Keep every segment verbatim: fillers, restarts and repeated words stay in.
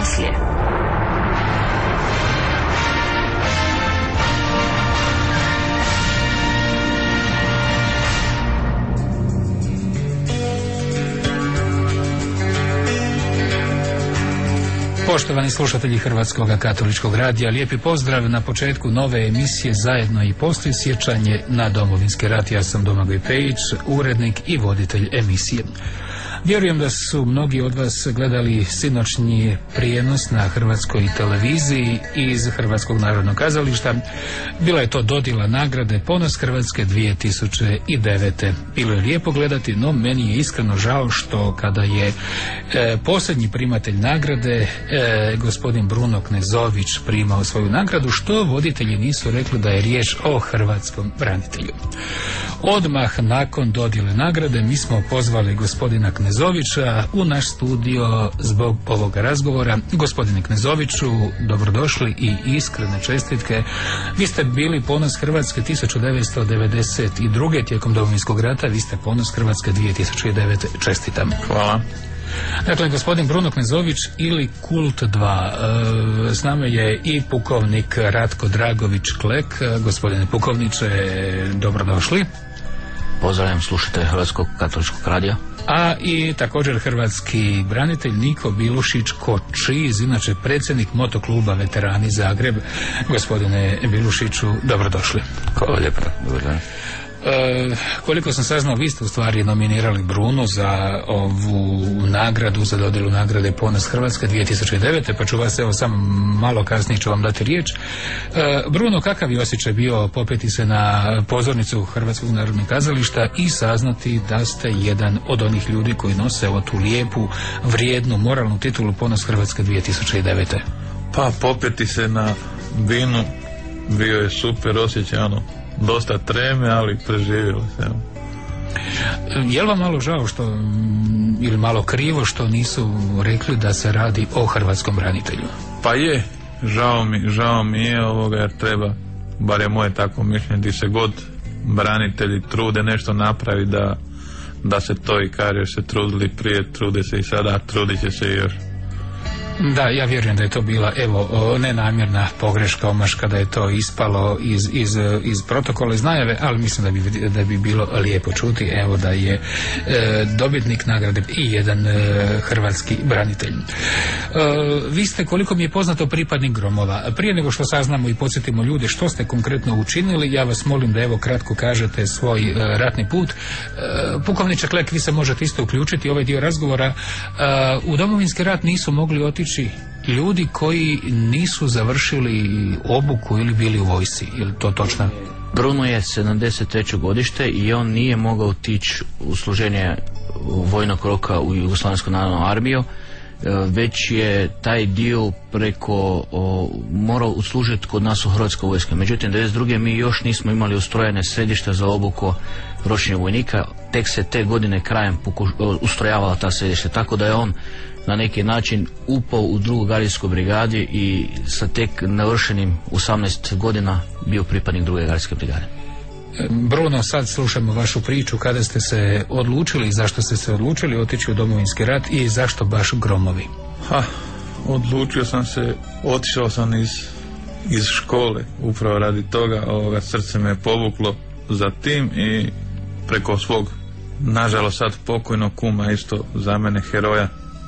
poslije. Poštovani slušatelji Hrvatskog katoličkog radija, lijepi pozdrav na početku nove emisije Zajedno i poslije, sjećanje na Domovinski rat. Ja sam Domagoj Pejić, urednik i voditelj emisije. Vjerujem da su mnogi od vas gledali sinoćnji prijenos na Hrvatskoj televiziji iz Hrvatskog narodnog kazališta. Bila je to dodjela nagrade Ponos Hrvatske dvije tisuće devete. Bilo je lijepo gledati, no meni je iskreno žao što kada je e, posljednji primatelj nagrade, e, gospodin Bruno Knezović, primao svoju nagradu, što voditelji nisu rekli da je riječ o hrvatskom branitelju. Odmah nakon dodjele nagrade mi smo pozvali gospodina Knezovića u naš studio zbog ovoga razgovora. Gospodine Knezoviću, dobrodošli i iskrene čestitke. Vi ste bili Ponos Hrvatske tisuću devetsto devedeset druge. tijekom Domovinskog rata, vi ste Ponos Hrvatske dvije tisuće devete. Čestitam. Hvala. Dakle, gospodin Bruno Knezović ili Kult dva. E, s nama je i pukovnik Ratko Dragović Klek. Gospodine pukovniče, dobrodošli. Pozdravljam slušatelje Hrvatskog katoličkog radija. A i također hrvatski branitelj Niko Bilušić Kočiz, inače predsjednik motokluba Veterani Zagreb. Gospodine Bilušiću, dobrodošli. Hvala lijepo, dobro dan. E, koliko sam saznao, vi ste u stvari nominirali Bruno za ovu nagradu, za dodjelu nagrade Ponos Hrvatske dvije tisuće devete, pa ću vas evo samo malo kasnije ću vam dati riječ. E, Bruno, kakav je osjećaj bio popeti se na pozornicu Hrvatskog narodnog kazališta i saznati da ste jedan od onih ljudi koji nose evo tu lijepu, vrijednu, moralnu titulu Ponos Hrvatske dvije tisuće devete? Pa popeti se na binu bio je super osjećaj, ono, dosta treme, ali preživjelo se. Je li vam malo žao što, ili malo krivo što nisu rekli da se radi o hrvatskom branitelju? Pa je, žao mi, žao mi je ovoga, jer treba, bar je moje tako mišljenje, di se god branitelji trude nešto napravi da, da se to i kaže, jer se trudili prije, trude se i sada, trudit će se i još. Da, ja vjerujem da je to bila evo nenamjerna pogreška, omaška, da je to ispalo iz, iz, iz protokola, iz najave, ali mislim da bi, da bi bilo lijepo čuti evo da je e, dobitnik nagrade i jedan e, hrvatski branitelj. E, vi ste, koliko mi je poznato, pripadnik Gromova. Prije nego što saznamo i podsjetimo ljude što ste konkretno učinili, ja vas molim da evo kratko kažete svoj e, ratni put. E, pukovniče Klek, vi se možete isto uključiti u ovaj dio razgovora. E, u Domovinski rat nisu mogli otići ljudi koji nisu završili obuku ili bili u vojsci, je li to točno? Bruno je sedamdeset treće godište i on nije mogao otići u služenje vojnog roka u Jugoslavensku narodnu armiju, već je taj dio preko o, morao uslužiti kod nas u Hrvatskoj vojske. Međutim, devedeset druge mi još nismo imali ustrojene središta za obuku ročnih vojnika, tek se te godine krajem pokuš, ustrojavala ta središta, tako da je on na neki način upao u drugu gardijsku brigadi i sa tek navršenim osamnaest godina bio pripadnik druge gardijske brigade. Bruno, sad slušamo vašu priču, kada ste se odlučili i zašto ste se odlučili otići u Domovinski rat i zašto baš Gromovi? Ha, odlučio sam se, otišao sam iz, iz škole upravo radi toga, ovoga, srce me je povuklo za tim i preko svog, nažalost sad pokojnog kuma, isto za mene heroja,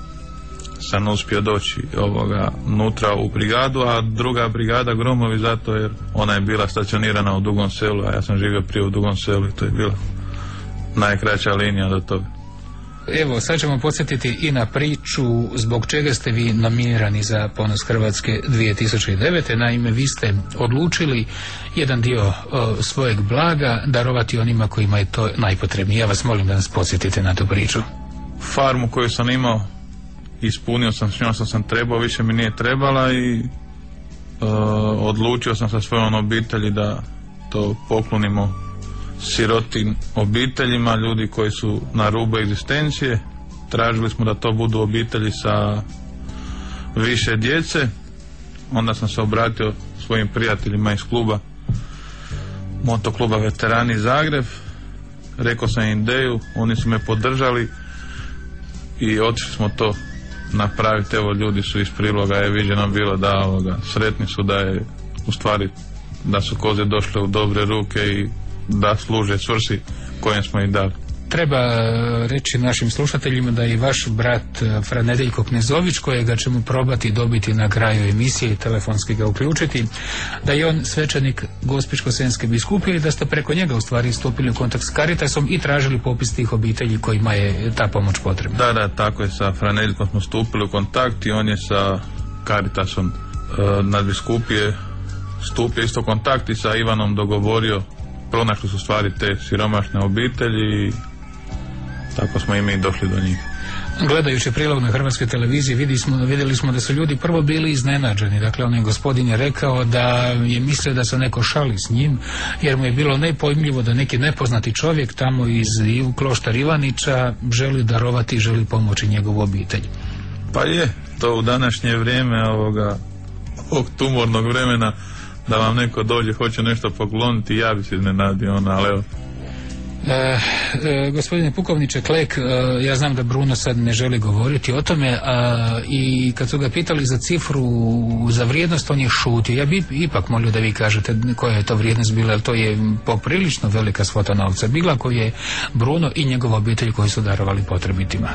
sam uspio doći ovoga nutra u brigadu, a druga brigada Gromovi zato jer ona je bila stacionirana u Dugom Selu, a ja sam živio prije u Dugom Selu i to je bila najkraća linija do toga. Evo, sad ćemo podsjetiti i na priču zbog čega ste vi nominirani za Ponos Hrvatske dvije tisuće devete. Naime, vi ste odlučili jedan dio o, svojeg blaga darovati onima kojima je to najpotrebnije. Ja vas molim da nas podsjetite na tu priču. Farmu koju sam imao, ispunio sam s njom što sam trebao, više mi nije trebala i uh, odlučio sam sa svojom obitelji da to poklonimo sirotim obiteljima, ljudi koji su na rubu egzistencije. Tražili smo da to budu obitelji sa više djece. Onda sam se obratio svojim prijateljima iz kluba, motokluba Veterani Zagreb. Rekao sam im ideju, oni su me podržali i otišli smo to napraviti. Evo, ljudi su iz priloga je viđeno bilo da ovoga, sretni su da je u stvari da su koze došle u dobre ruke i da služe svrsi kojem smo ih dali. Treba reći našim slušateljima da je i vaš brat Fra Nedeljko Knezović, kojega ćemo probati dobiti na kraju emisije i telefonski ga uključiti, da je on svećenik Gospićko-senjske biskupije i da ste preko njega u stvari stupili u kontakt s Caritasom i tražili popis tih obitelji kojima je ta pomoć potrebna. Da, da, tako je, sa Fra Nedeljkom smo stupili u kontakt i on je sa Caritasom e, nadbiskupije stupio isto kontakt i sa Ivanom dogovorio, pronašli su stvari te siromašne obitelji i tako smo i mi došli do njih. Gledajući prilog na hrvatskoj televiziji vidjeli smo, vidjeli smo da su ljudi prvo bili iznenađeni. Dakle, onaj gospodin je rekao da je mislio da se neko šali s njim, jer mu je bilo nepojmljivo da neki nepoznati čovjek tamo iz kloštar Ivanića želi darovati i želi pomoći njegovu obitelj. Pa je, to u današnje vrijeme ovoga, ovog tumornog vremena, da vam neko dođe, hoće nešto pokloniti, ja bi se iznenadio, ona, ali evo. E, e, gospodine pukovniče Klek, e, ja znam da Bruno sad ne želi govoriti o tome, a, i kad su ga pitali za cifru, za vrijednost, on je šutio. Ja bi ipak molio da vi kažete koja je to vrijednost bila, jer to je poprilično velika svota novca bila koju je Bruno i njegova obitelj koji su darovali potrebitima.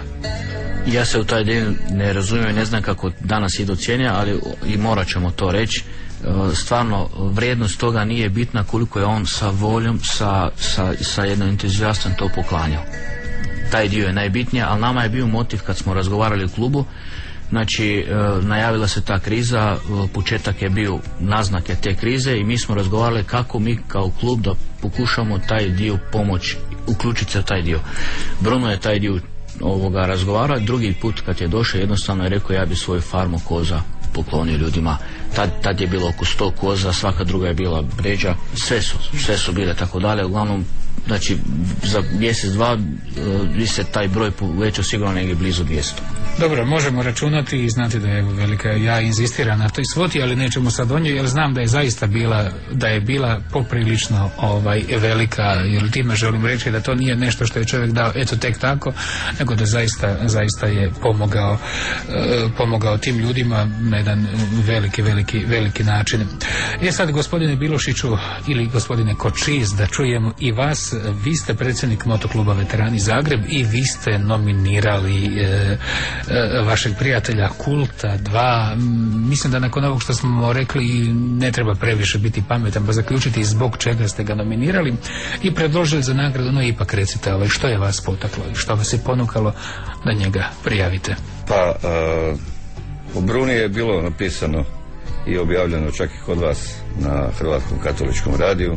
Ja se u taj dio ne razumijem, ne znam kako danas idu cijene, ali i morat ćemo to reći. Stvarno, vrijednost toga nije bitna koliko je on sa voljom, sa, sa, sa jednom entuzijastom to poklanjao. Taj dio je najbitniji, ali nama je bio motiv kad smo razgovarali u klubu. Znači, najavila se ta kriza, početak je bio naznake te krize i mi smo razgovarali kako mi kao klub da pokušamo taj dio pomoći, uključiti se u taj dio. Bruno je taj dio ovoga razgovarao, drugi put kad je došao jednostavno je rekao ja bi svoju farmu koza poklonio ljudima. Tad, tad je bilo oko sto koza, svaka druga je bila bređa, sve su, sve su bile tako dalje. Uglavnom, znači za mjesec, dva bi se taj broj povećao sigurno negdje blizu dvjesto. Dobro, možemo računati i znati da je velika, ja inzistiram na toj svoti, ali nećemo sad o njoj, jer znam da je zaista bila, da je bila poprilično ovaj, velika, jer time želim reći da to nije nešto što je čovjek dao eto tek tako, nego da zaista, zaista je pomogao, eh, pomogao tim ljudima na jedan veliki, veliki, veliki način. E sad, gospodine Bilošiću ili gospodine Kočiz, da čujemo i vas, vi ste predsjednik Motokluba Veterani Zagreb i vi ste nominirali eh, vašeg prijatelja Kulta dva. Mislim da nakon ovog što smo rekli ne treba previše biti pametan pa zaključiti zbog čega ste ga nominirali i predložili za nagradu. No ipak recite, ovaj, što je vas potaklo i što vas je ponukalo da njega prijavite? Pa uh, u Bruni je bilo napisano i objavljeno čak i kod vas na Hrvatskom katoličkom radiju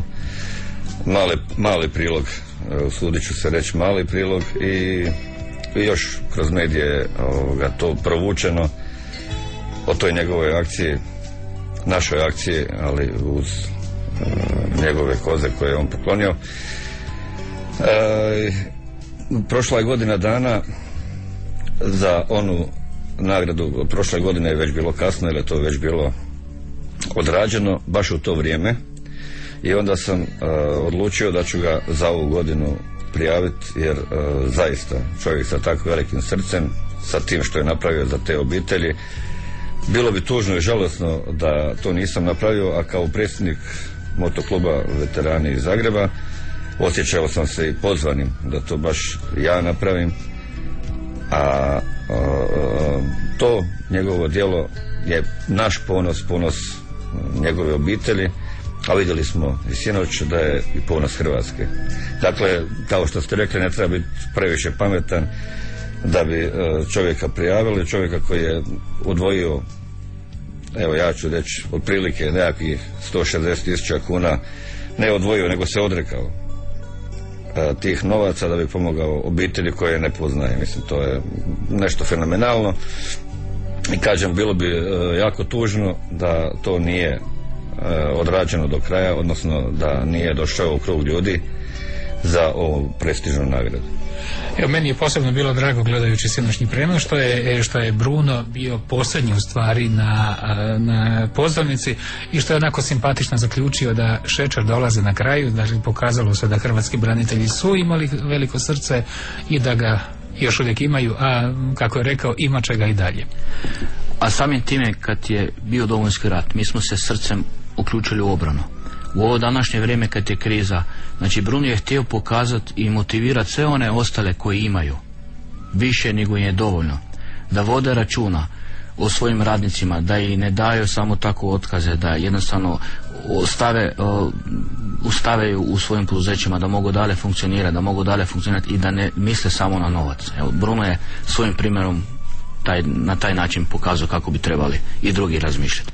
mali, mali prilog, usudit ću se reći mali prilog, i i još kroz medije ovoga, to provučeno o toj njegovoj akciji, našoj akciji, ali uz uh, njegove koze koje je on poklonio. E, prošla je godina dana za onu nagradu, prošle godine je već bilo kasno jer je to već bilo odrađeno baš u to vrijeme i onda sam uh, odlučio da ću ga za ovu godinu prijaviti, jer uh, zaista čovjek sa tako velikim srcem, sa tim što je napravio za te obitelji, bilo bi tužno i žalosno da to nisam napravio, a kao predsjednik Motokluba Veterani iz Zagreba osjećao sam se i pozvanim da to baš ja napravim, a, a, a to njegovo djelo je naš ponos, ponos njegove obitelji, a vidjeli smo i sinoć da je i ponos Hrvatske. Dakle, kao što ste rekli, ne treba biti previše pametan da bi čovjeka prijavili, čovjeka koji je odvojio, evo ja ću reći, otprilike nekakvih sto šezdeset tisuća kuna, ne odvojio, nego se odrekao tih novaca da bi pomogao obitelji koje ne poznaje. Mislim, to je nešto fenomenalno i kažem, bilo bi jako tužno da to nije odrađeno do kraja, odnosno da nije došao u krug ljudi za ovu prestižnu nagradu. Evo, meni je posebno bilo drago gledajući sinoćnji prenos što je, što je Bruno bio posljednji u stvari na, na pozornici i što je onako simpatično zaključio da šećer dolaze na kraju, da je pokazalo se da hrvatski branitelji su imali veliko srce i da ga još uvijek imaju, a kako je rekao, ima čega i dalje. A samim time kad je bio Domovinski rat, mi smo se srcem uključili u obranu. U ovo današnje vrijeme kad je kriza, znači Brun je htio pokazati i motivirati sve one ostale koji imaju više nego im je dovoljno, da vode računa o svojim radnicima, da i ne daju samo tako otkaze, da jednostavno ostave, ustave u svojim poduzećima, da mogu dalje funkcionirati, da mogu dalje funkcionirati i da ne misle samo na novac. Evo, Bruno je svojim primjerom taj, na taj način pokazao kako bi trebali i drugi razmišljati.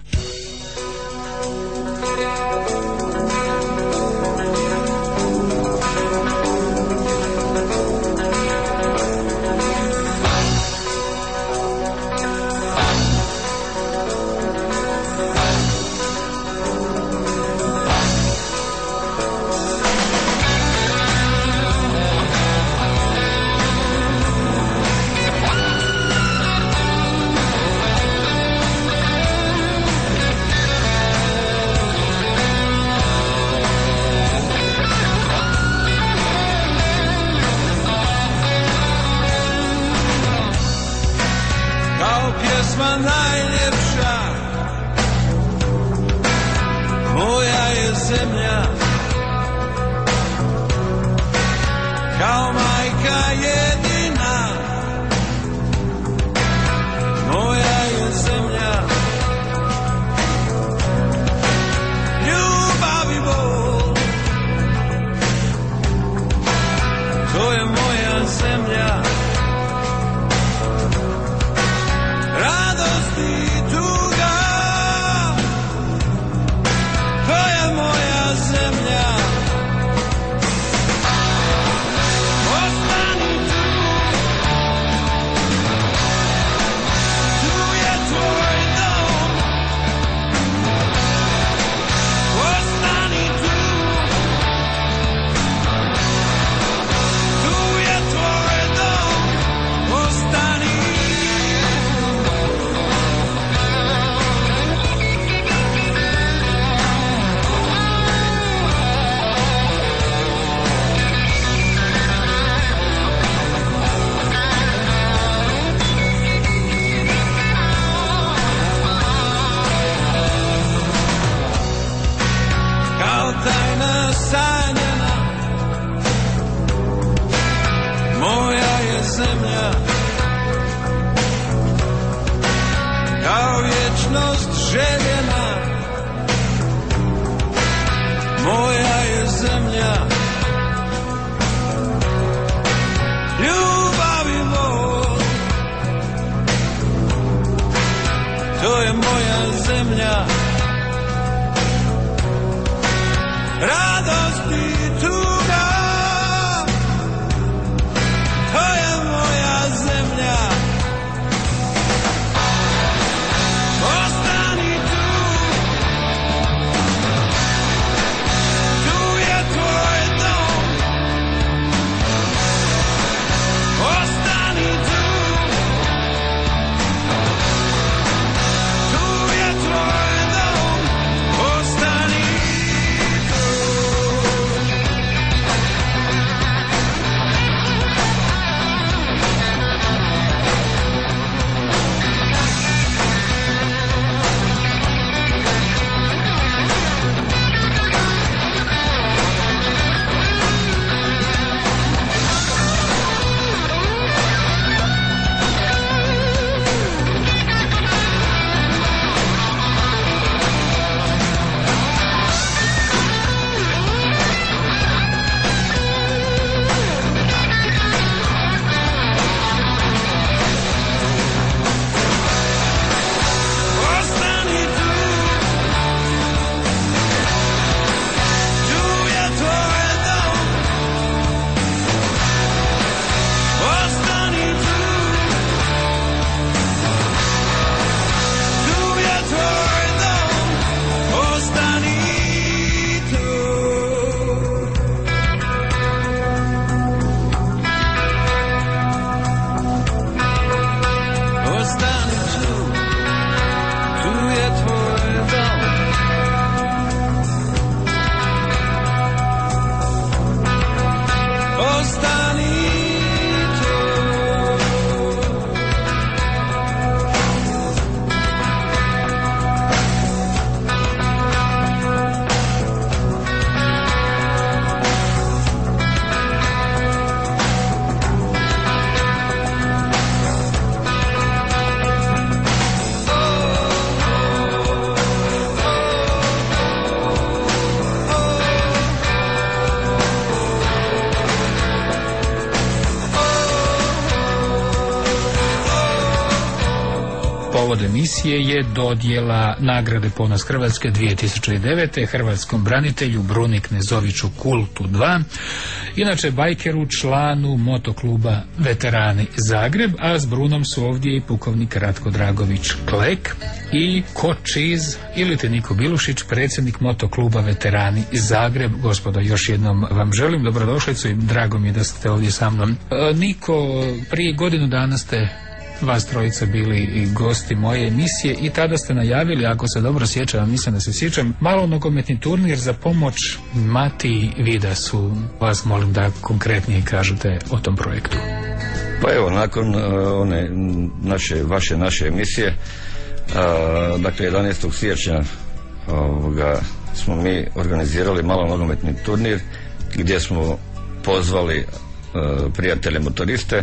ishod emisije je dodjela nagrade Ponos Hrvatske dvije tisuće devete. hrvatskom branitelju Bruni Knezoviću Kultu dva, inače bajkeru, članu motokluba Veterani Zagreb, a s Brunom su ovdje i pukovnik Ratko Dragović Klek i Kočiz ili te Niko Bilušić, predsjednik motokluba Veterani Zagreb. Gospodo, još jednom vam želim dobrodošlicu i drago mi je da ste ovdje sa mnom. E, Niko, prije godinu dana ste vas trojica bili i gosti moje emisije i tada ste najavili, ako se dobro sjećam, mislim da se sjećam, malo nogometni turnir za pomoć Mati Vidasu. Vas molim da konkretnije kažete o tom projektu. Pa evo, nakon uh, one naše, vaše naše emisije, uh, dakle jedanaestog siječnja ovoga, smo mi organizirali malo nogometni turnir gdje smo pozvali uh, prijatelje motoriste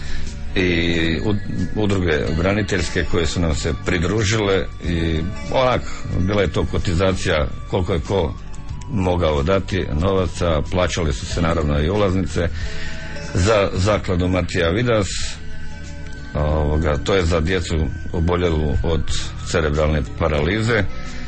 i udruge braniteljske koje su nam se pridružile i onak, bila je to kotizacija koliko je ko mogao dati novaca, plaćali su se naravno i ulaznice za zakladu Matija Vidas, ovoga, to je za djecu oboljelu od cerebralne paralize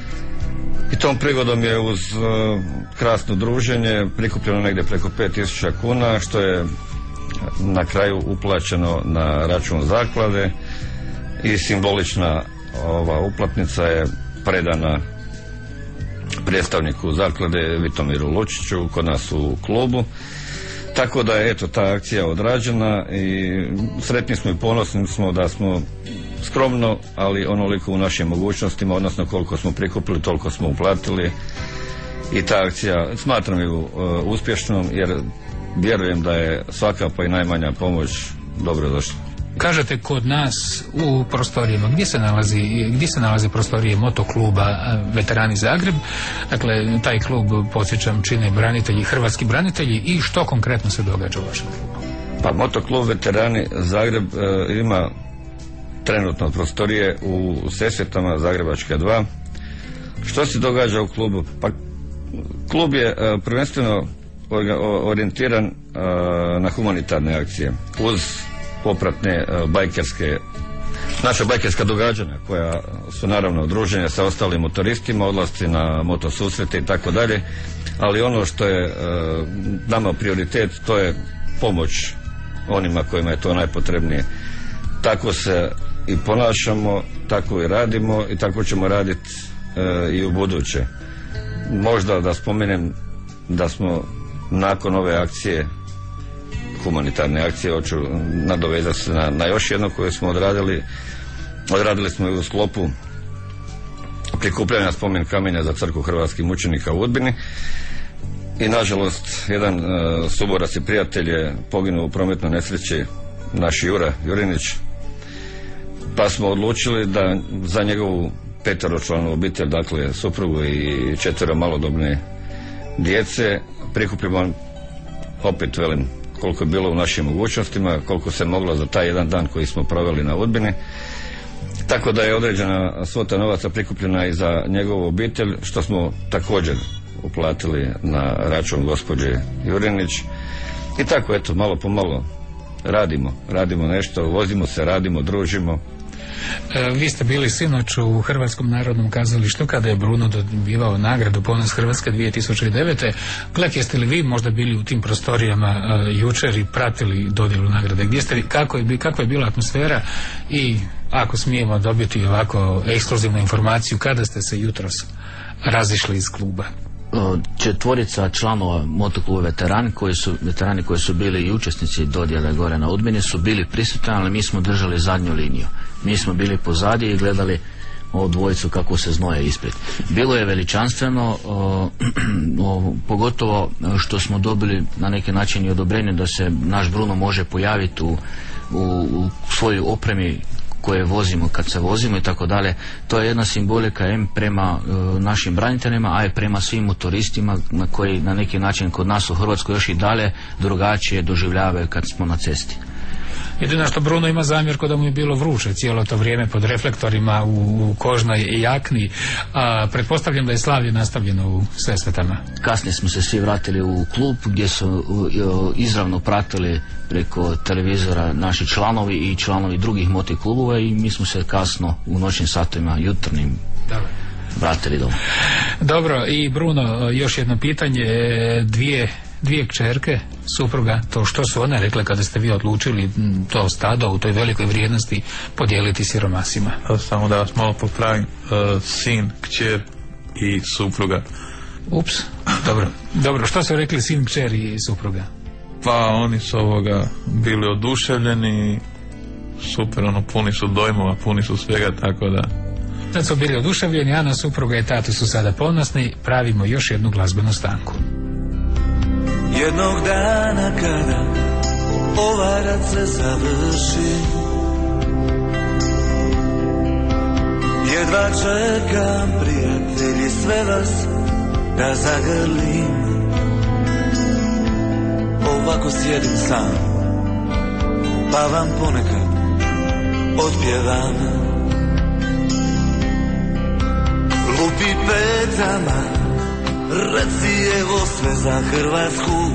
i tom prigodom je uz uh, krasno druženje prikupljeno negdje preko pet tisuća kuna, što je na kraju uplaćeno na račun zaklade i simbolična ova uplatnica je predana predstavniku zaklade Vitomiru Lučiću kod nas u klubu. Tako da je eto ta akcija odrađena i sretni smo i ponosni smo da smo skromno, ali onoliko u našim mogućnostima, odnosno koliko smo prikupili toliko smo uplatili i ta akcija smatram ju uh, uspješnom jer vjerujem da je svaka pa i najmanja pomoć dobro došla. Kažete kod nas u prostorijama, gdje se nalazi, gdje se nalaze prostorije motokluba Veterani Zagreb? Dakle, taj klub, podsjećam, čine branitelji, hrvatski branitelji i što konkretno se događa u vašem klubu? Pa motoklub Veterani Zagreb e, ima trenutno prostorije u Sesvetama, Zagrebačka dva. Što se događa u klubu? Pa klub je e, prvenstveno orijentiran uh, na humanitarne akcije uz popratne uh, bajkerske naša bajkerska događanja koja su naravno druženja sa ostalim motoristima, odlasci na motosusrete i tako dalje, ali ono što je uh, nama prioritet to je pomoć onima kojima je to najpotrebnije. Tako se i ponašamo, tako i radimo i tako ćemo raditi uh, i u buduće. Možda da spomenem da smo nakon ove akcije, humanitarne akcije, hoću nadovezati se na, na još jedno koje smo odradili. Odradili smo i u sklopu prikupljanja spomen kamenja za crkvu hrvatskih mučenika u Udbini i nažalost jedan uh, suborac i prijatelj je poginuo u prometnoj nesreći, naš Jura Jurinić, pa smo odlučili da za njegovu peteročlanu obitelj, dakle suprugu i četvero malodobne djece, prikupimo opet, velim, koliko je bilo u našim mogućnostima, koliko se moglo za taj jedan dan koji smo proveli na Udbini. Tako da je određena svota novaca prikupljena i za njegovu obitelj, što smo također uplatili na račun gospođe Jurinić. I tako, eto, malo po malo radimo, radimo nešto, vozimo se, radimo, družimo. E, vi ste bili sinoć u Hrvatskom narodnom kazalištu kada je Bruno dobivao nagradu Ponos Hrvatske dvije tisuće devete. Glek, jeste li vi možda bili u tim prostorijama e, jučer i pratili dodjelu nagrade? Gdje ste, kako je, kako je bila atmosfera i ako smijemo dobiti ovako ekskluzivnu informaciju, kada ste se jutros razišli iz kluba? Četvorica članova motokluba veterani koji su veterani koji su bili i učesnici dodjele gore na Udbini su bili prisutni, ali mi smo držali zadnju liniju. Mi smo bili pozadije i gledali ovu dvojicu kako se znoje ispred. Bilo je veličanstveno, o, o, pogotovo što smo dobili na neki način i odobrenje da se naš Bruno može pojaviti u, u, u svojoj opremi koje vozimo kad se vozimo i tako dalje. To je jedna simbolika em prema e, našim braniteljima, a i prema svim motoristima na koji na neki način kod nas u Hrvatskoj još i dalje drugačije doživljavaju kad smo na cesti. Jedino što Bruno ima zamjerku da mu je bilo vruće cijelo to vrijeme pod reflektorima u, u kožnoj jakni. A, pretpostavljam da je slavlje nastavljeno u Sesvetama. Kasnije smo se svi vratili u klub gdje su izravno pratili preko televizora naši članovi i članovi drugih moti klubova i mi smo se kasno u noćnim satovima jutarnjim Dobro. vratili doma. Dobro, i Bruno, još jedno pitanje. Dvije, dvije kćerke, supruga, to što su one rekle kada ste vi odlučili to stado u toj velikoj vrijednosti podijeliti siromasima? Samo da vas malo popravim, uh, sin, kćer i supruga. Ups, dobro. Dobro, što su rekli sin, kćer i supruga? Pa oni su ovoga bili oduševljeni, super, ono, puni su dojmova, puni su svega, tako da... Tad su bili oduševljeni, Ana, supruga i tatu su sada ponosni, pravimo još jednu glazbenu stanku. Jednog dana kada ovaj rad se završi, jedva čekam, prijatelji, sve vas da zagrlim. Ovako sjedim sam, pa vam ponekad otpjevam. Lupi petama, reci evo sve za Hrvatsku.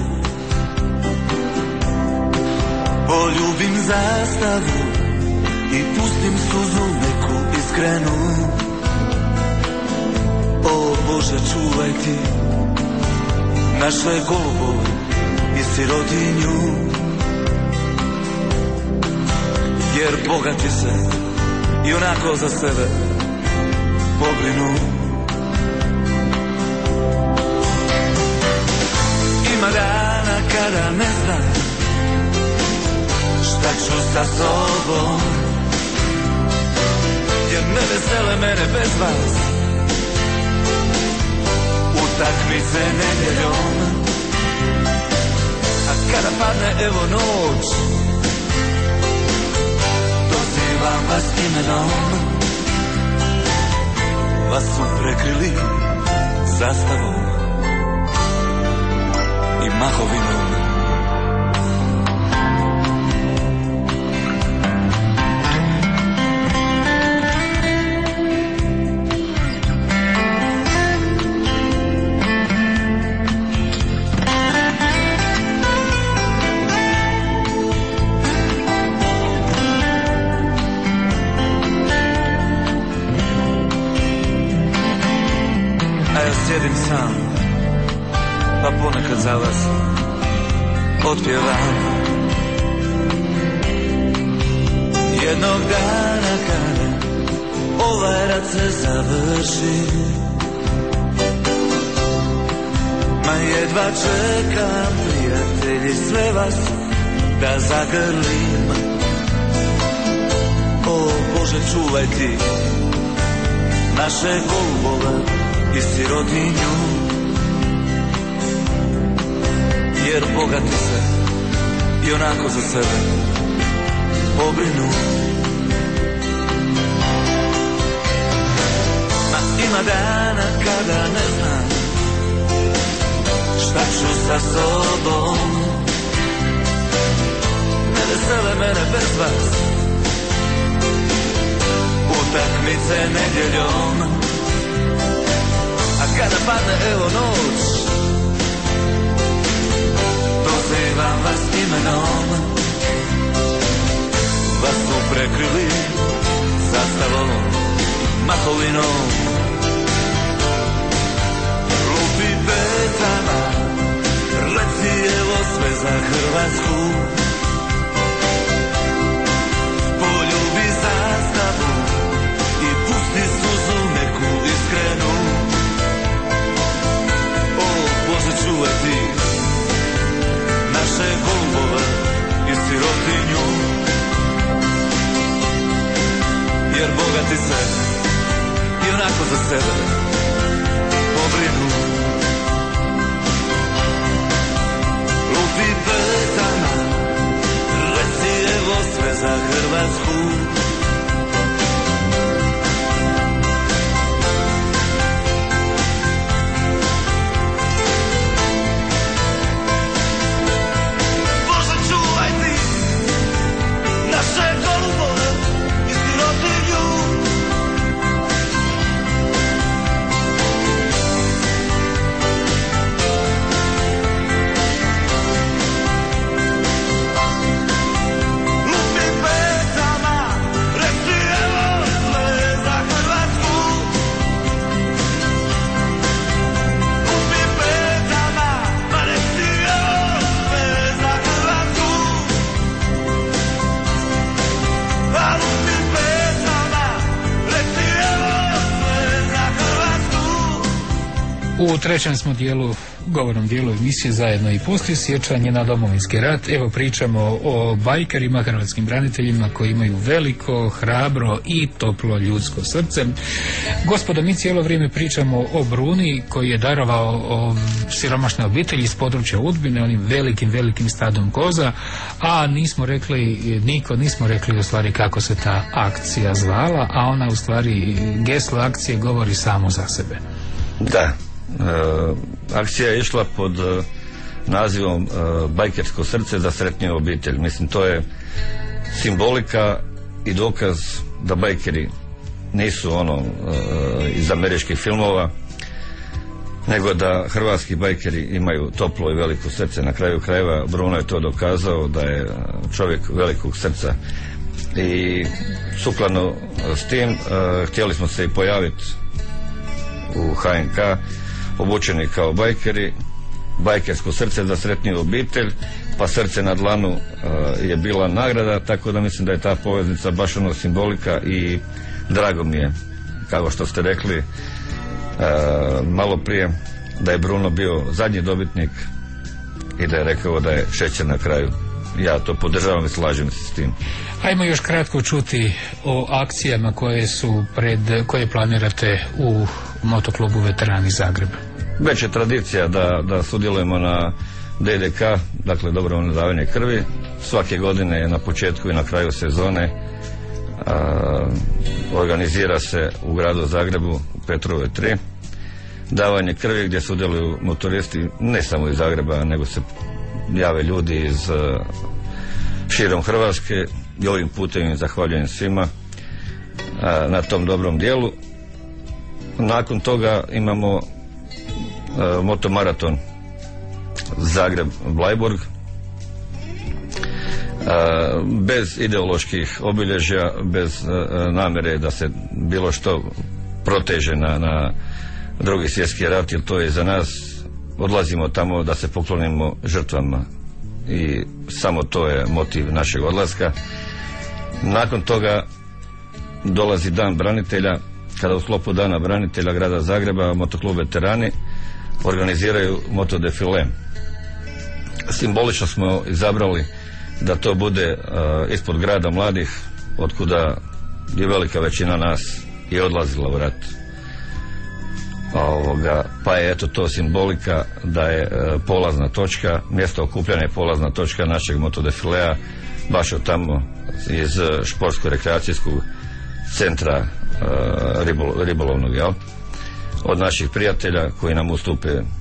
Poljubim zastavu i pustim suzu neku iskrenu. O Bože, čuvaj ti naše golubove i sirotinju, jer bogati se i onako za sebe pobrinu. Ima dana kada ne znam šta ću sa sobom, jer ne vesele mene bez vas utakmice nedjeljom. A kada padne evo noć, dozivam vas imenom. Vas su prekrili zastavom i mahovinom. Sjedim sam, pa ponekad za vas otpjevam. Jednog dana kada ovaj rad se završi, ma jedva čekam, prijatelji, sve vas da zagrlim. O Bože, čuvaj ti naše golubove i sirotinju, jer bogati se i onako za sebe pobrinu. Ma ima dana kada ne znam šta ću sa sobom, ne vesele mene bez vas utakmice nedjeljom. A kada padne evo noć, dozivam vas imenom. Vas su prekrili zastavom i mahovinom. Lupi petama, reci evo sve za Hrvatsku. Poljubi zastavu i pusti suzu neku iskrenu. Čuvaj ti naše golubove i sirotinju, jer bogati se i onako za sebe pobrinu. Lupi petama, reci evo sve za Hrvatsku. U trećem smo dijelu, govornom dijelu emisije Zajedno i poslije, sjećanje na Domovinski rat. Evo pričamo o bajkerima, hrvatskim braniteljima koji imaju veliko, hrabro i toplo ljudsko srce. Gospodo, mi cijelo vrijeme pričamo o Bruni koji je darovao o siromašne obitelji iz područja Udbine, onim velikim, velikim stadom koza, a nismo rekli, niko nismo rekli u stvari kako se ta akcija zvala, a ona u stvari, geslo akcije govori samo za sebe. Da. E, akcija je išla pod e, nazivom e, Bajkersko srce za sretniju obitelj. Mislim, to je simbolika i dokaz da bajkeri nisu ono e, iz američkih filmova, nego da hrvatski bajkeri imaju toplo i veliko srce. Na kraju krajeva Bruno je to dokazao da je čovjek velikog srca. I sukladno s tim e, htjeli smo se i pojaviti u H N K obučeni kao bajkeri. Bajkersko srce za sretniju obitelj, pa srce na dlanu uh, je bila nagrada, tako da mislim da je ta poveznica baš ono simbolika i drago mi je, kao što ste rekli uh, malo prije, da je Bruno bio zadnji dobitnik i da je rekao da je šećer na kraju. Ja to podržavam i slažem se s tim. Ajmo još kratko čuti o akcijama koje su pred, koje planirate u motoklubu Veterani Zagreb. Već je tradicija da, da sudjelujemo na D D K, dakle dobrovoljno davanje krvi. Svake godine na početku i na kraju sezone a, organizira se u gradu Zagrebu u Petrovoj tri davanje krvi gdje sudjeluju motoristi ne samo iz Zagreba, nego se jave ljudi iz a, širom Hrvatske i ovim putem im zahvaljujem svima a, na tom dobrom dijelu. Nakon toga imamo uh, motomaraton Zagreb-Bleiburg, uh, bez ideoloških obilježja, bez uh, namjere da se bilo što proteže na, na drugi svjetski rat, jer to je za nas, odlazimo tamo da se poklonimo žrtvama i samo to je motiv našeg odlaska. Nakon toga dolazi Dan branitelja, kada u sklopu Dana branitelja grada Zagreba motoklub Veterani organiziraju motodefile. Simbolično smo izabrali da to bude uh, ispod grada mladih, otkuda je velika većina nas i odlazila u rat. Ovoga, pa je eto to simbolika da je uh, polazna točka, mjesto okupljanja je polazna točka našeg motodefilea, baš od tamo iz športsko-rekreacijskog centra uh, ribolo, ribolovnog, jel? Od naših prijatelja koji nam ustupe uh,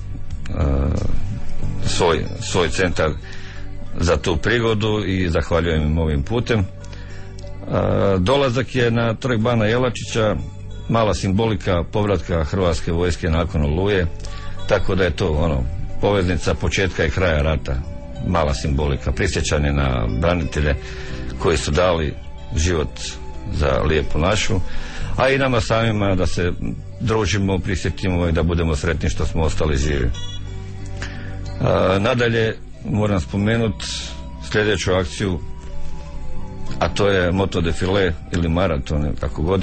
svoj, svoj centar za tu prigodu i zahvaljujem im ovim putem. Uh, dolazak je na trg Bana Jelačića, mala simbolika povratka Hrvatske vojske nakon Oluje, tako da je to ono poveznica početka i kraja rata, mala simbolika, prisjećanje na branitelje koji su dali život za lijepu našu, a i nama samima da se družimo, prisjetimo i da budemo sretni što smo ostali živi. A, nadalje moram spomenuti sljedeću akciju, a to je motodefile ili maraton, kako god.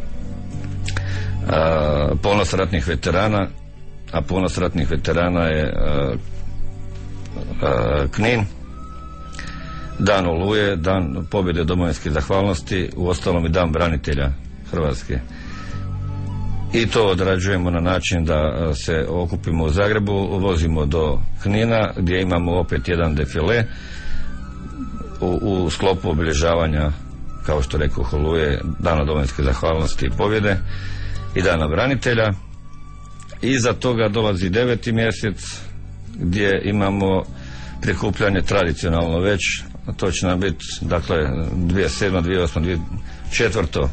A, ponos ratnih veterana, a ponos ratnih veterana je a, a, Knin, Dan Oluje, Dan pobjede domovinske zahvalnosti, u ostalom i Dan branitelja Hrvatske. I to odrađujemo na način da se okupimo u Zagrebu, vozimo do Knina gdje imamo opet jedan defile u, u sklopu obilježavanja, kao što rekao, Oluje, Dana domovinske zahvalnosti i pobjede i Dana branitelja. Iza toga dolazi deveti mjesec gdje imamo prikupljanje tradicionalno već, a to će nam biti dakle dvije tisuće sedma, dvije tisuće osma, dvije tisuće četvrta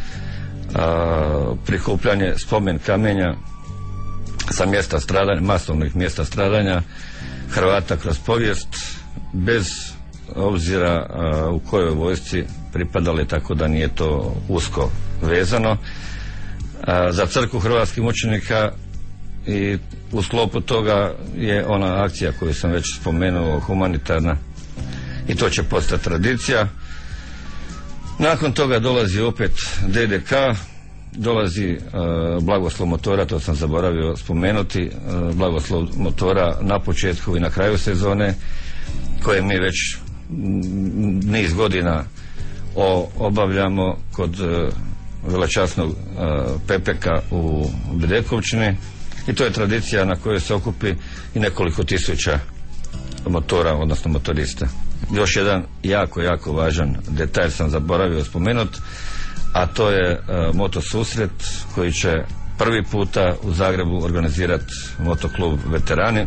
a, prikupljanje spomen kamenja sa mjesta stradanja, masovnih mjesta stradanja Hrvata kroz povijest, bez obzira a, u kojoj vojsci pripadali, tako da nije to usko vezano. A, za crkvu hrvatskih mučenika i u sklopu toga je ona akcija koju sam već spomenuo, humanitarna, i to će postati tradicija. Nakon toga dolazi opet D D K, dolazi e, blagoslov motora, to sam zaboravio spomenuti, e, blagoslov motora na početku i na kraju sezone, koje mi već niz godina o, obavljamo kod e, velečasnog e, Pepeka u Bedekovčini, i to je tradicija na kojoj se okupi i nekoliko tisuća motora, odnosno motorista. Još jedan jako, jako važan detalj sam zaboravio spomenuti, a to je e, moto susret koji će prvi puta u Zagrebu organizirati motoklub Veterani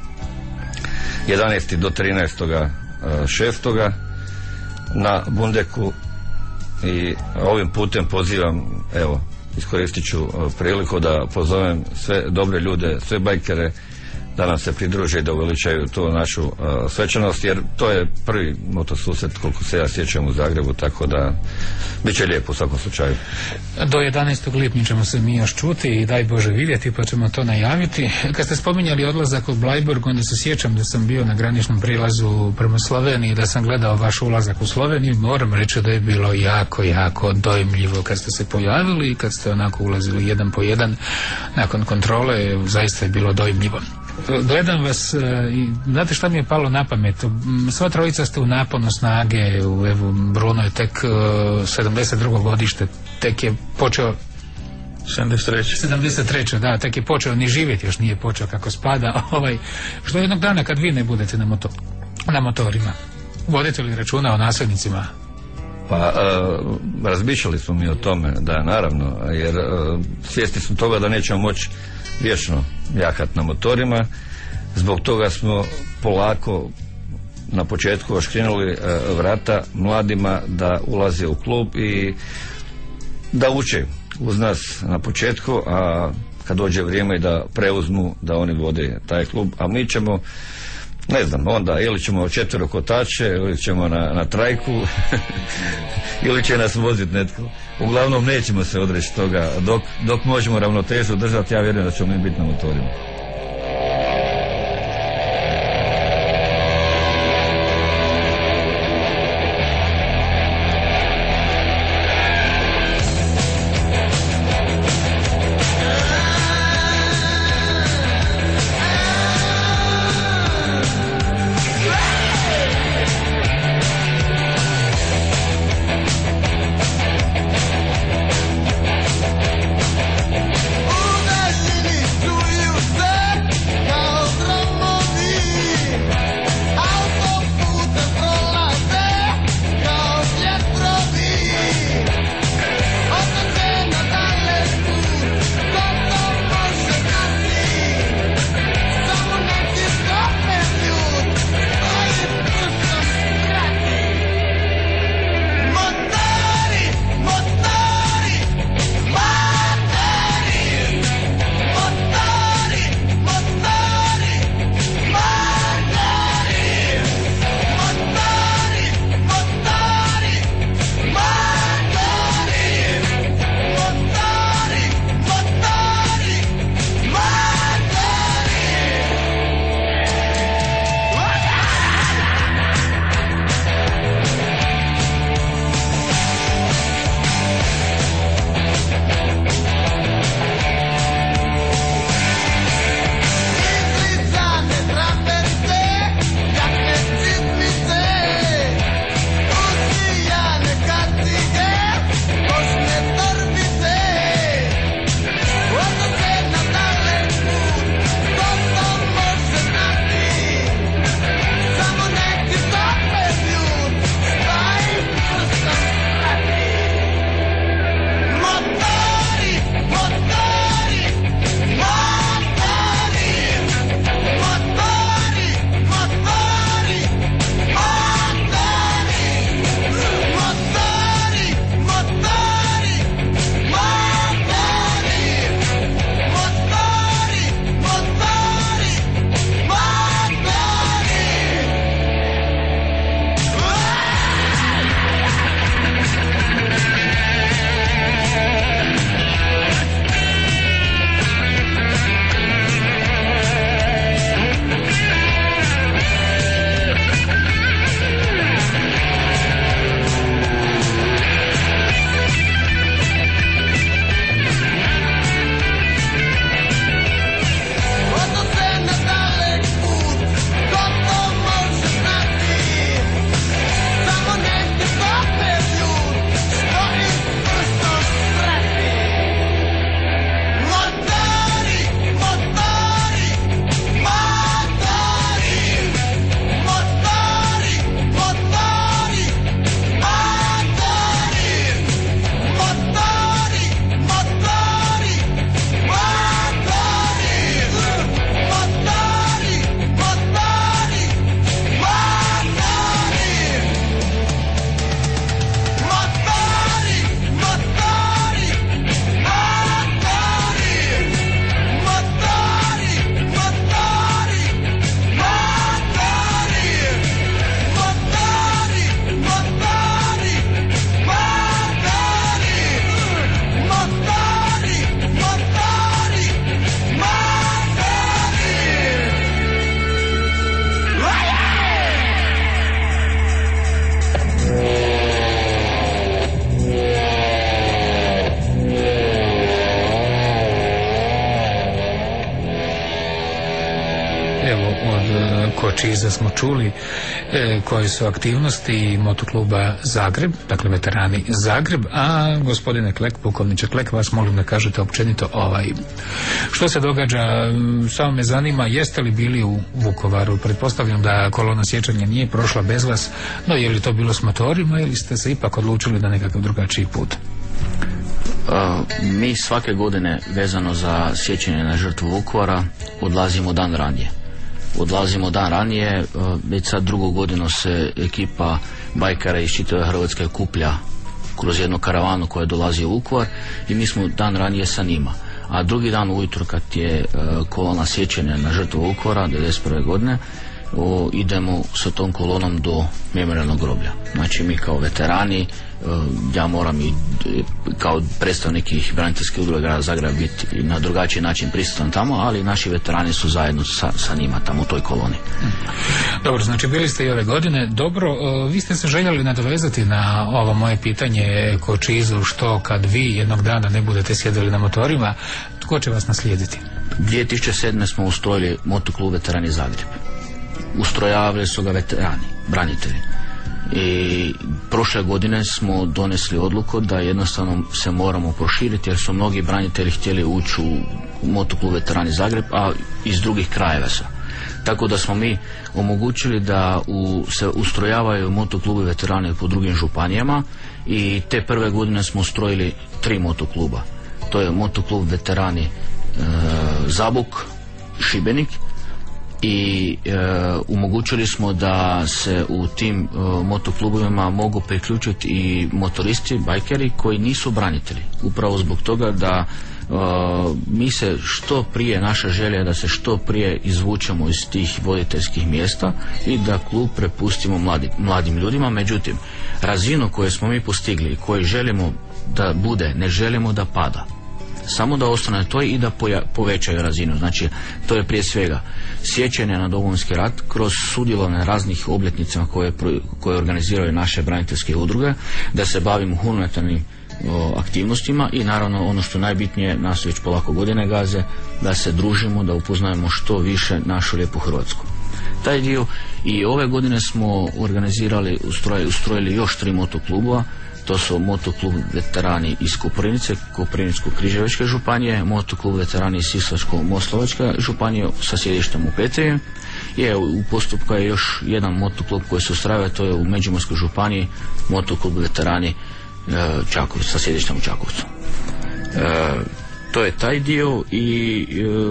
jedanaestog do trinaestog šestoga na Bundeku, i ovim putem pozivam, evo, iskoristit ću priliku da pozovem sve dobre ljude, sve bajkere da nam se pridruže i da uveličaju tu našu uh, svečanost, jer to je prvi motosusret koliko se ja sjećam u Zagrebu, tako da bit će lijepo u svakom slučaju. Do jedanaestog lipnja ćemo se mi još čuti i daj Bože vidjeti, pa ćemo to najaviti. Kad ste spominjali odlazak u Bleiburg, onda se sjećam da sam bio na graničnom prilazu prema Sloveniji, da sam gledao vaš ulazak u Sloveniju. Moram reći da je bilo jako, jako dojmljivo kad ste se pojavili i kad ste onako ulazili jedan po jedan nakon kontrole, zaista je bilo dojmljivo. Gledam vas i znate šta mi je palo na pamet? Sva trojica ste u naponu snage, evo Bruno je tek sedamdeset drugo godište, tek je počeo sedamdeset treće sedamdeset treće da, tek je počeo, ni živjeti još nije počeo kako spada. Ovaj, što jednog dana kad vi ne budete na, moto, na motorima, vodite li računa o nasljednicima? Pa e, razmišljali smo mi o tome, da, naravno, jer e, svjesni smo toga da nećemo moći vječno jahat na motorima. Zbog toga smo polako na početku oškrinuli e, vrata mladima da ulaze u klub i da uče uz nas na početku, a kad dođe vrijeme da preuzmu, da oni vode taj klub, a mi ćemo, ne znam, onda ili ćemo četvero kotače, ili ćemo na, na trajku ili će nas voziti netko. Uglavnom nećemo se odreći toga, dok, dok možemo ravnotežu držati, ja vjerujem da ćemo mi biti na motorima. Say e, Kočiza smo čuli e, koje su aktivnosti motokluba Zagreb, dakle veterani Zagreb, a gospodine Klek, pukovniče Klek, vas molim da kažete općenito ovaj, što se događa. Samo me zanima, jeste li bili u Vukovaru? Pretpostavljam da kolona sjećanja nije prošla bez vas, no je li to bilo s motorima ili ste se ipak odlučili na nekakav drugačiji put? Uh, mi svake godine vezano za sjećanje na žrtvu Vukovara odlazimo dan ranije. Odlazimo dan ranije, uh, već sad drugu godinu se ekipa bajkara iz čitave Hrvatske kuplja kroz jednu karavanu koja dolazi u Vukovar i mi smo dan ranije sa njima. A drugi dan ujutro kad je uh, kolona sjećanja na žrtvu Vukovara devedeset prve godine, o, idemo sa tom kolonom do memorijalnog groblja. Znači mi kao veterani, ja moram i kao predstavnik ih braniteljske udruge grada Zagreba biti na drugačiji način prisutan tamo, ali naši veterani su zajedno sa, sa njima tamo u toj koloni. Dobro, znači bili ste i ove godine. Dobro, vi ste se željeli nadovezati na ovo moje pitanje Kočizu, što kad vi jednog dana ne budete sjedili na motorima, tko će vas naslijediti? dvije tisuće sedme smo ustrojili motoklub Veterani Zagreb. Ustrojavali su ga veterani, branitelji. I prošle godine smo donesli odluku da jednostavno se moramo proširiti jer su mnogi branitelji htjeli ući u motoklub Veterani Zagreb, a iz drugih krajeva su. Tako da smo mi omogućili da u, se ustrojavaju motoklubi veterani po drugim županijama i te prve godine smo ustrojili tri motokluba. To je motoklub Veterani e, Zabok, Šibenik, i e, omogućili smo da se u tim e, motoklubovima mogu priključiti i motoristi, bajkeri koji nisu branitelji. Upravo zbog toga da e, mi se što prije, naša želja je da se što prije izvučemo iz tih voditeljskih mjesta i da klub prepustimo mladi, mladim ljudima. Međutim, razinu koju smo mi postigli i koju želimo da bude, ne želimo da pada. Samo da ostane to i da poja, povećaju razinu. Znači, to je prije svega sjećanje na Domovinski rat kroz sudjelovanje raznih obljetnicama koje, koje organiziraju naše braniteljske udruge, da se bavimo humanitarnim aktivnostima i naravno ono što najbitnije, nas već polako godine gaze, da se družimo, da upoznajemo što više našu lijepu Hrvatsku. Taj dio i ove godine smo organizirali, ustrojili, ustrojili još tri motoklubova. To su motoklub veterani iz Koprivnice, Koprivnicko-križevačke županije, motoklub veterani iz Sisačko-moslavačke županije sa sjedištem u Petrinji. I u postupku je još jedan motoklub koji se ustrajava, to je u Međimurskoj županiji, motoklub veterani Čakovec, sa sjedištem u Čakovcu. E, to je taj dio i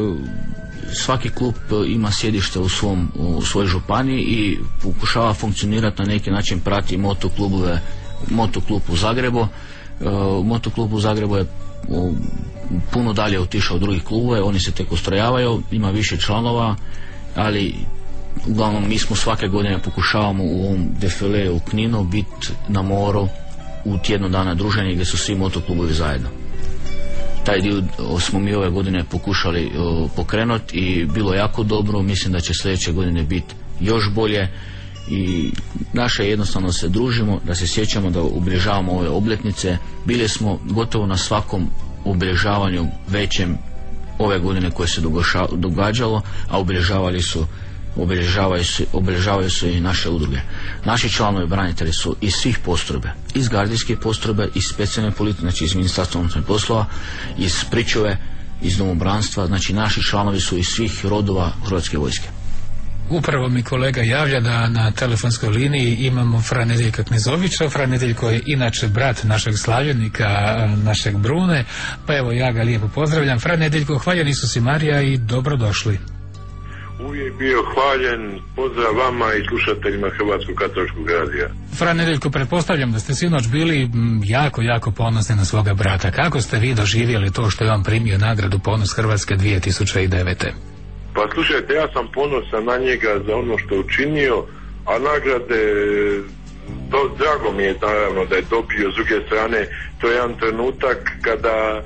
e, svaki klub ima sjedište u, svom, u svojoj županiji i pokušava funkcionirati na neki način, prati motoklubove. Motoklub u Zagrebu. Uh, motoklub u Zagrebu je uh, puno dalje otišao od drugih klubova, oni se tek ustrojavaju, ima više članova, ali uglavnom mi smo svake godine pokušavamo u ovom defile u Kninu biti na moru u tjedno dana druženja gdje su svi motoklubovi zajedno. Taj dio smo mi ove godine pokušali uh, pokrenuti i bilo jako dobro, mislim da će sljedeće godine biti još bolje. I naše jednostavno se družimo, da se sjećamo, da obilježavamo ove obljetnice. Bili smo gotovo na svakom obilježavanju većem ove godine koje se događalo, a obilježavali su, obilježavaju su, obilježavaju su i naše udruge. Naši članovi branitelji su iz svih postrojbe, iz gardijske postrojbe, iz specijalne politike, znači iz Ministarstva unutarnjih poslova, iz pričuve, iz domobranstva, znači naši članovi su iz svih rodova Hrvatske vojske. Upravo mi kolega javlja da na telefonskoj liniji imamo Fra Nedeljka Knezovića. Fra Nedeljko je inače brat našeg slavljenika, našeg Brune, pa evo ja ga lijepo pozdravljam. Fra Nedeljko, hvaljen Isus i Marija i dobrodošli. Uvijek bio hvaljen, pozdrav vama i slušateljima Hrvatskog katoličkog radija. Fra Nedeljko, pretpostavljam da ste sinoć bili jako, jako ponosni na svoga brata. Kako ste vi doživjeli to što je on primio nagradu Ponos Hrvatske dvije tisuće devete. Pa slušajte, ja sam ponosan na njega za ono što je učinio, a nagrade, do, drago mi je naravno da je dobio. S druge strane, to je jedan trenutak kada a,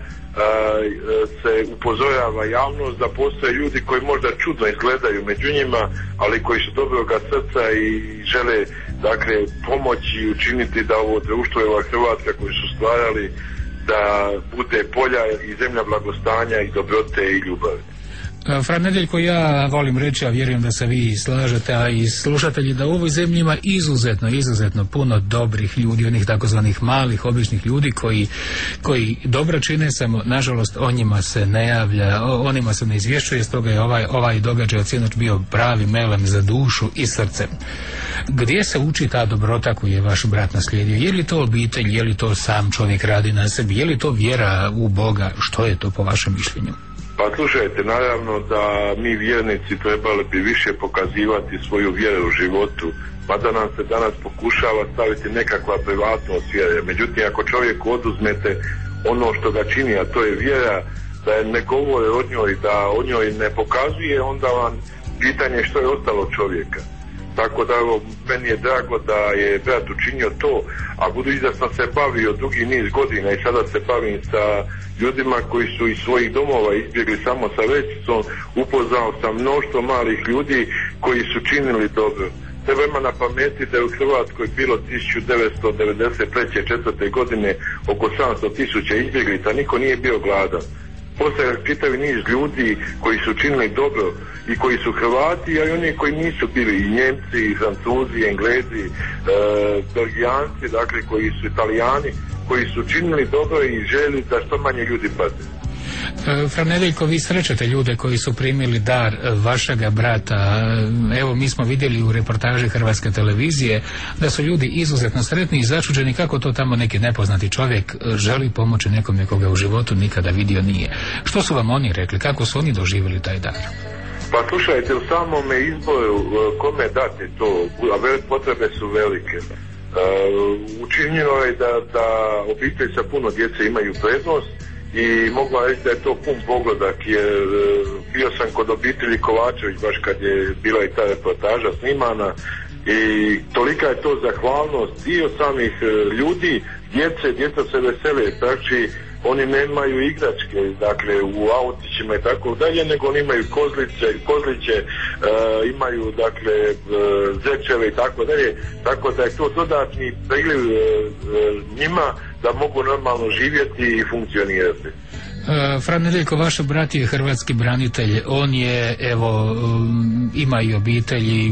se upozorava javnost da postoje ljudi koji možda čudno izgledaju među njima, ali koji su dobroga srca i žele, dakle, pomoći i učiniti da ovo društvo i ova Hrvatska koju su stvarali, da bude polja i zemlja blagostanja i dobrote i ljubavi. Fran Nedeljko, ja volim reći, a vjerujem da se vi slažete, a i slušatelji, da u ovoj zemlji ima izuzetno, izuzetno puno dobrih ljudi, onih takozvanih malih, običnih ljudi koji, koji dobro čine, samo nažalost o njima se ne javlja, o onima se ne izvješćuje, stoga je ovaj, ovaj događaj od sinoć bio pravi melem za dušu i srce. Gdje se uči ta dobrota koju je vaš brat naslijedio? Je li to obitelj, je li to sam čovjek radi na sebi, je li to vjera u Boga? Što je to po vašem mišljenju? Pa slušajte, naravno da mi vjernici trebali bi više pokazivati svoju vjeru u životu, mada nam se danas pokušava staviti nekakva privatnost vjere. Međutim, ako čovjeku oduzmete ono što ga čini, a to je vjera, da je ne govore o njoj, da o njoj ne pokazuje, onda vam pitanje što je ostalo čovjeka. Tako da evo, meni je drago da je brat učinio to, a budući da sam se bavio dugi niz godina i sada se bavim sa ljudima koji su iz svojih domova izbjegli samo sa večicom, upoznao sam mnoštvo malih ljudi koji su činili dobro. Treba ima na pameti da je u Hrvatskoj bilo tisuću devetsto devedeset treće četvrte godine oko sedamsto tisuća izbjeglica, niko nije bio gladan. Postoje čitavi niz ljudi koji su činili dobro i koji su Hrvati, a i oni koji nisu bili, i Njemci, i Francuzi, i Englezi, e, Belgijanci, dakle koji su Italijani, koji su činili dobro i želi da što manje ljudi pate. Fran Nedeljko, vi srećete ljude koji su primili dar vašega brata. Evo, mi smo vidjeli u reportaži Hrvatske televizije da su ljudi izuzetno sretni i začuđeni kako to tamo neki nepoznati čovjek želi pomoći nekome koga u životu nikada vidio nije. Što su vam oni rekli? Kako su oni doživjeli taj dar? Pa slušajte, u samome izboru kome dati to, a potrebe su velike. Uh, učinjeno je da, da obitelj sa puno djece imaju prednost i mogu reći da je to pun pogledak, jer bio sam kod obitelji Kovačević baš kad je bila i ta reportaža snimana i tolika je to zahvalnost i od samih ljudi, djece, djeca se vesele, znači oni nemaju igračke, dakle u autićima i tako dalje, nego oni imaju kozlice, kozliće, e, imaju dakle e, zečeve i tako dalje, tako da je to dodatni priljev e, e, njima da mogu normalno živjeti i funkcionirati. Uh, Fran Nedeljko, vaš brat je hrvatski branitelj, on je, evo, um, ima i obitelji,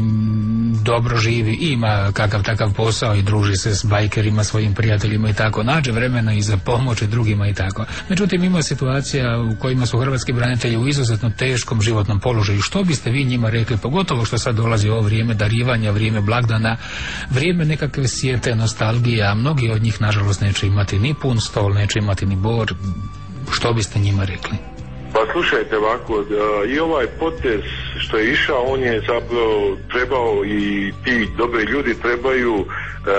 dobro živi, ima kakav takav posao i druži se s bajkerima, svojim prijateljima i tako, nađe vremena i za pomoć drugima i tako. Međutim, ima situacija u kojima su hrvatski branitelji u izuzetno teškom životnom položaju. Što biste vi njima rekli, pogotovo što sad dolazi ovo vrijeme darivanja, vrijeme blagdana, vrijeme nekakve sjete, nostalgije, a mnogi od njih nažalost neće imati ni pun stol, neće imati ni bor. Što biste njima rekli? Pa slušajte ovako, i ovaj potez što je išao, on je zapravo trebao i ti dobri ljudi trebaju e,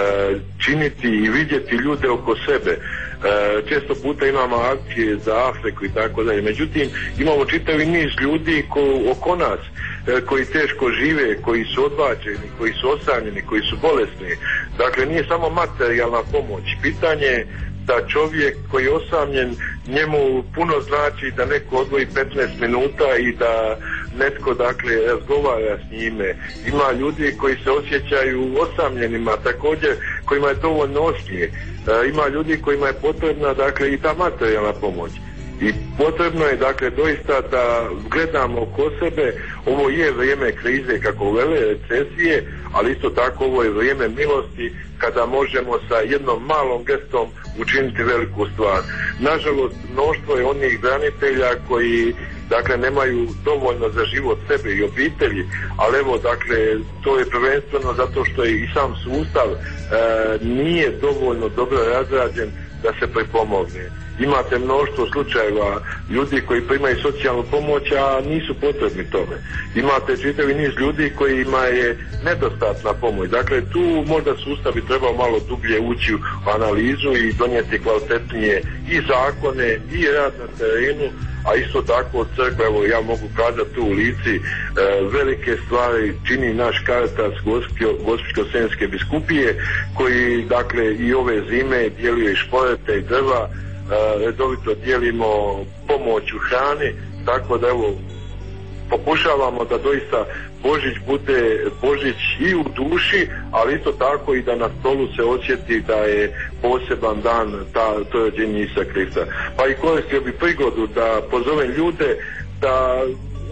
činiti i vidjeti ljude oko sebe. E, često puta imamo akcije za Afriku i tako dalje, međutim imamo čitavi niz ljudi ko, oko nas e, koji teško žive, koji su odbačeni, koji su osamljeni, koji su bolesni. Dakle, nije samo materijalna pomoć, pitanje da čovjek koji je osamljen, njemu puno znači da neko odvoji petnaest minuta i da netko dakle razgovara s njime. Ima ljudi koji se osjećaju osamljenima, također kojima je dovoljno osmijeh. E, ima ljudi kojima je potrebna dakle i ta materijalna pomoć. I potrebno je dakle doista da gledamo oko sebe. Ovo je vrijeme krize kako vele, recesije, ali isto tako ovo je vrijeme milosti kada možemo sa jednom malom gestom učiniti veliku stvar. Nažalost, mnoštvo je onih branitelja koji dakle nemaju dovoljno za život sebe i obitelji, ali evo dakle to je prvenstveno zato što je i sam sustav e, nije dovoljno dobro razrađen da se pripomogne. Imate mnoštvo slučajeva ljudi koji primaju socijalnu pomoć, a nisu potrebni tome. Imate čitavi niz ljudi kojima je nedostatna pomoć. Dakle, tu možda sustav bi trebao malo dublje ući u analizu i donijeti kvalitetnije i zakone i rad na terenu, a isto tako od crkve, evo ja mogu kazati tu u Lici, e, velike stvari čini naš Caritas Gospićko-senjske biskupije, koji dakle i ove zime djeluje i šporete i drva, e, redovito dijelimo pomoć u hrani, tako da evo pokušavamo da doista Božić bude Božić i u duši, ali isto tako i da na stolu se osjeti da je poseban dan, ta, to je rođenje Isusa Krista. Pa i koristio bi prigodu da pozovem ljude da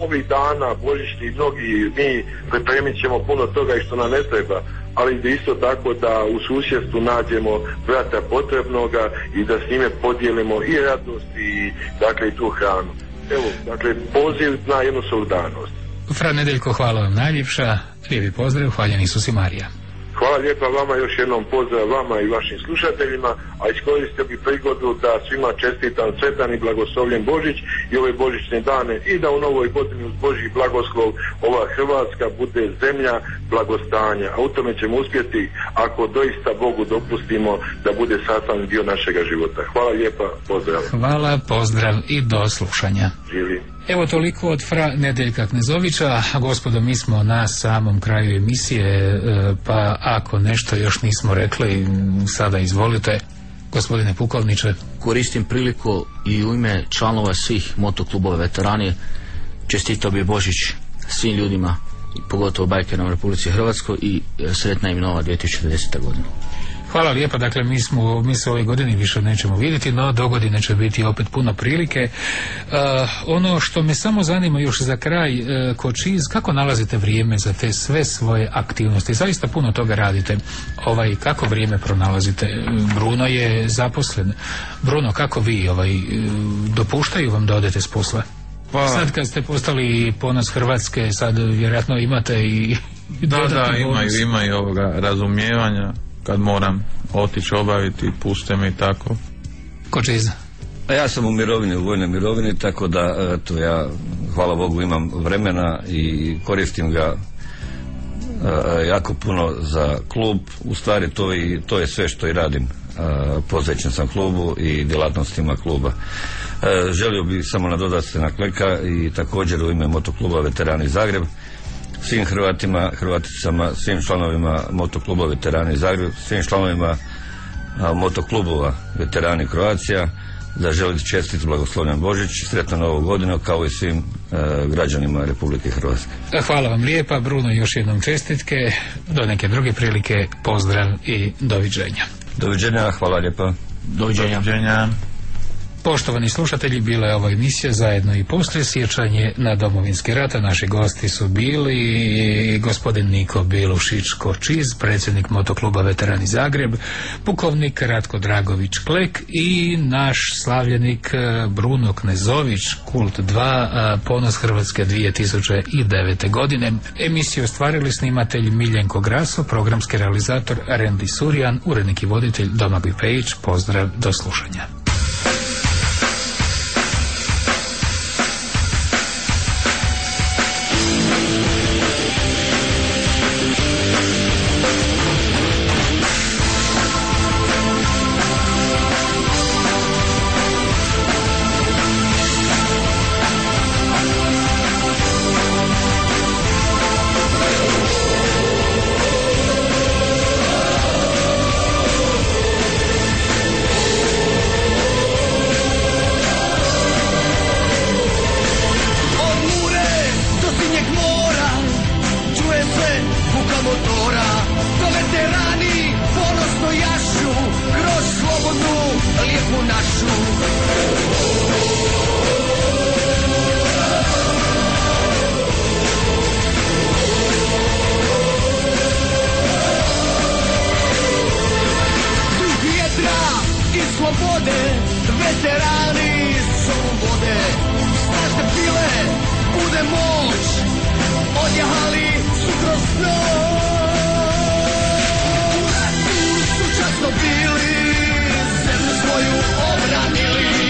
ovih dana, božićni, mnogi mi pripremit ćemo puno toga i što nam ne treba, ali da isto tako da u susjedstvu nađemo brata potrebnoga i da s njime podijelimo i radost i dakle i tu hranu. Evo, dakle, poziv na jednu solidarnost. Fra Nedeljko, hvala vam najljepša, lijepi pozdrav, hvaljen Isus i Marija. Hvala lijepa vama, još jednom pozdrav vama i vašim slušateljima, a iskoristio bi prigodu da svima čestitam sretan i blagoslovljen Božić i ove božićne dane i da u novoj godini uz Božji blagoslov ova Hrvatska bude zemlja blagostanja, a u tome ćemo uspjeti ako doista Bogu dopustimo da bude sastavni dio našega života. Hvala lijepa, pozdrav. Hvala, pozdrav i do slušanja. Živi. Evo toliko od fra Nedeljka Knezovića. Gospodo, mi smo na samom kraju emisije, pa ako nešto još nismo rekli, sada izvolite, gospodine pukovniče. Koristim priliku i u ime članova svih motoklubova veterani čestitao bi Božić svim ljudima, pogotovo bajkerima u Republici Hrvatskoj, i sretna im nova dvije tisuće deseta godina. Hvala lijepa, dakle mi smo, mi se ove godine više nećemo vidjeti, no do godine će biti opet puno prilike. Uh, ono što me samo zanima još za kraj, uh, Kočiz, kako nalazite vrijeme za te sve svoje aktivnosti? Zaista puno toga radite. Ovaj, kako vrijeme pronalazite? Bruno je zaposlen. Bruno, kako vi, ovaj, dopuštaju vam da odete s posla? Pa, sad kad ste postali ponos Hrvatske, sad vjerojatno imate i da, da, bonus. imaju, imaju ovoga razumijevanja kad moram otići obaviti, puste mi tako. Kočiz? A ja sam u mirovini, u vojnoj mirovini, tako da eto, ja, hvala Bogu, imam vremena i koristim ga e, jako puno za klub. U stvari to, i, to je sve što i radim. E, posvećen sam klubu i djelatnostima kluba. E, želio bih samo nadodati se na Kleka i također u ime motokluba Veterani Zagreb svim Hrvatima, Hrvaticama, svim članovima motokluba Veterani Zagreb, svim članovima a, motoklubova Veterani Croatia, da želite čestit blagoslovljen Božić, sretnu novu godinu, kao i svim a, građanima Republike Hrvatske. Hvala vam lijepa, Bruno, još jednom čestitke, do neke druge prilike, pozdrav i doviđenja. Doviđenja, hvala lijepa. Doviđenja. Doviđenja. Poštovani slušatelji, bila je ova emisija Zajedno i poslije, sjećanje na Domovinski rat. Naši gosti su bili gospodin Niko Bilušić Kočiz, predsjednik motokluba Veterani Zagreb, pukovnik Ratko Dragović Klek i naš slavljenik Bruno Knezović, Kult dva, ponos Hrvatske dvije tisuće devete. godine. Emisiju ostvarili snimatelj Miljenko Graso, programski realizator Rendi Surjan, urednik i voditelj Domagoj Pejić. Pozdrav, do slušanja. Veterani slobode, snažne pile, bude moć, odjahali su kroz noć. U ratu su časno bili, zemlju svoju obranili.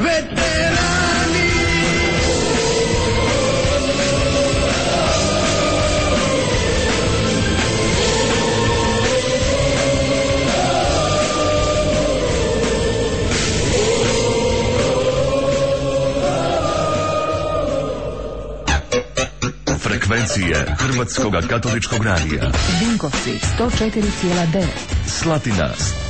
veterani. Frekvencije Hrvatskoga katoličkog radija. Vinkovci sto četiri zarez devet. Slatina